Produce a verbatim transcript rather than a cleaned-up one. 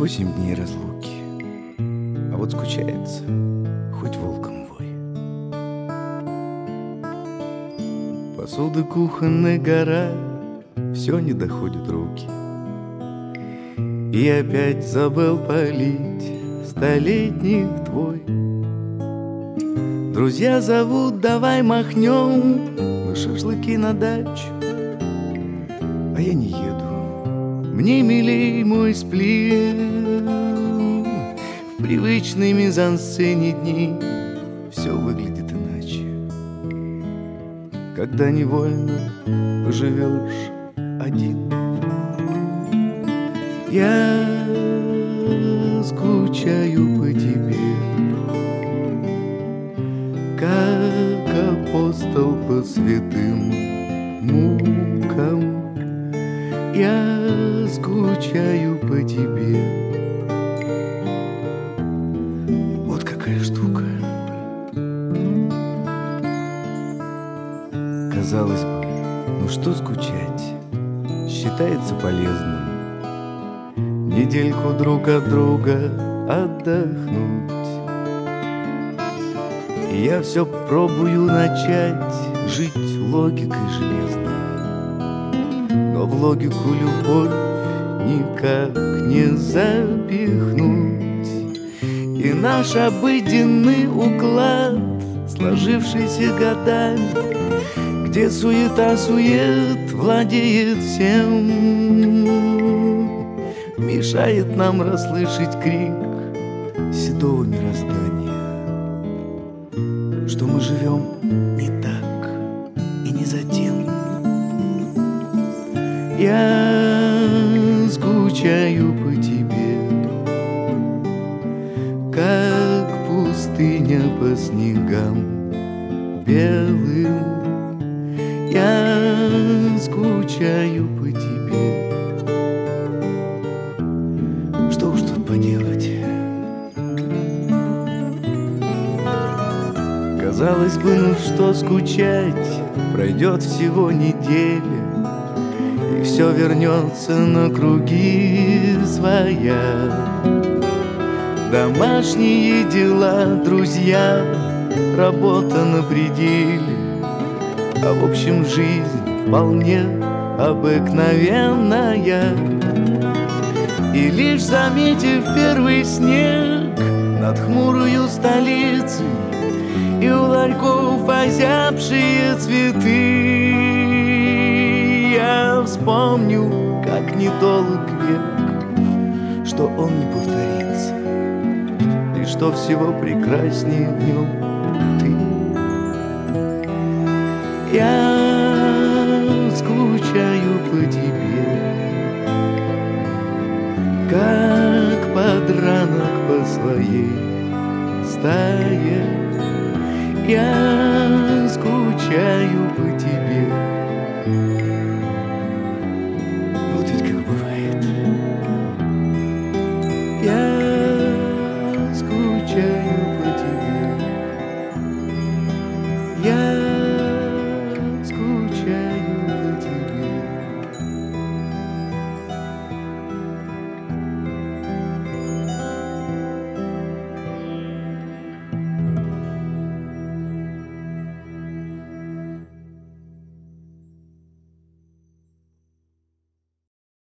Восемь дней разлуки, а вот скучается, хоть волком вой. Посуды кухонной гора, все не доходят руки. И опять забыл полить столетник твой. Друзья зовут, давай махнем на шашлыки на дачу, а я не еду. Мне милей мой сплин. В привычной мизансцене дней все выглядит иначе, когда невольно поживешь один. Я скучаю по тебе, как апостол по святым мукам. Я скучаю по тебе. Вот какая штука. Казалось бы, ну что скучать, считается полезным недельку друг от друга отдохнуть. И я все пробую начать жить логикой железной, но в логику любовь никак не запихнуть. И наш обыденный уклад, сложившийся годами, где суета-сует владеет всем, мешает нам расслышать крик седого мироздания, что мы живем не так и не за тем. Я скучаю по тебе, как пустыня по снегам белым. Я скучаю по тебе. Что уж тут поделать? Казалось бы, ну что скучать, пройдет всего неделя, и все вернется на круги своя. Домашние дела, друзья, работа на пределе, а в общем жизнь вполне обыкновенная. И лишь заметив первый снег над хмурою столицей и у ларьков озябшие цветы, я вспомню, как недолг век, что он не повторится, и что всего прекраснее в нем ты. Я скучаю по тебе, как подранок по своей стае. Я скучаю по тебе.